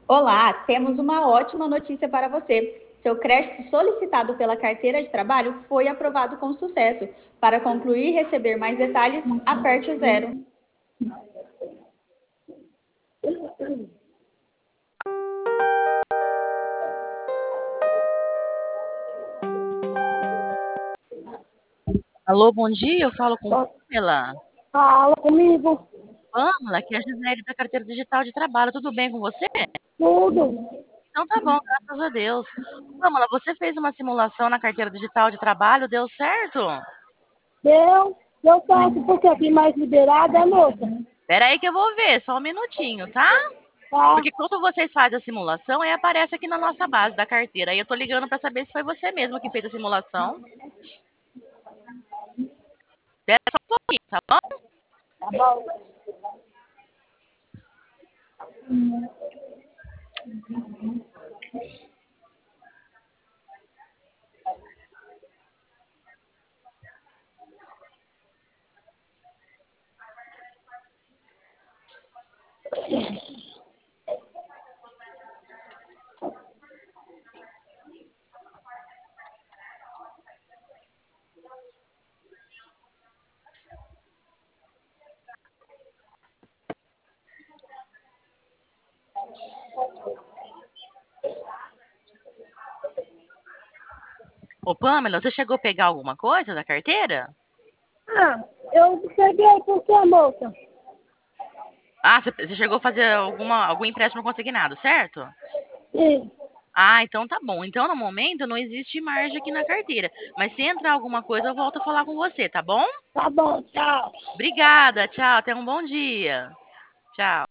Olá, temos uma ótima notícia para você. Seu crédito solicitado pela carteira de trabalho foi aprovado com sucesso. Para concluir e receber mais detalhes, aperte o zero. Alô, bom dia, eu falo com Pamela. Fala comigo, Pamela, aqui é a Gisele da Carteira Digital de Trabalho, tudo bem com você? tudo. Então tá bom, graças a Deus. Pamela, você fez uma simulação na Carteira Digital de Trabalho, deu certo? Deu certo, porque aqui mais liberada, moça. Pera aí que eu vou ver, só um minutinho, tá? Tá, Porque quando vocês fazem a simulação, aí aparece aqui na nossa base da carteira. Aí eu tô ligando pra saber se foi você mesmo que fez a simulação. Espera só um pouquinho, tá bom? tá bom. Ô, Pamela, você chegou a pegar alguma coisa da carteira? Ah, eu cheguei por que, moça? Ah, você chegou a fazer algum empréstimo consignado, certo? Sim, Ah, então tá bom. Então, no momento, não existe margem aqui na carteira. Mas se entrar alguma coisa, eu volto a falar com você, tá bom? tá bom, tchau. Obrigada, tchau. Tenha um bom dia. Tchau.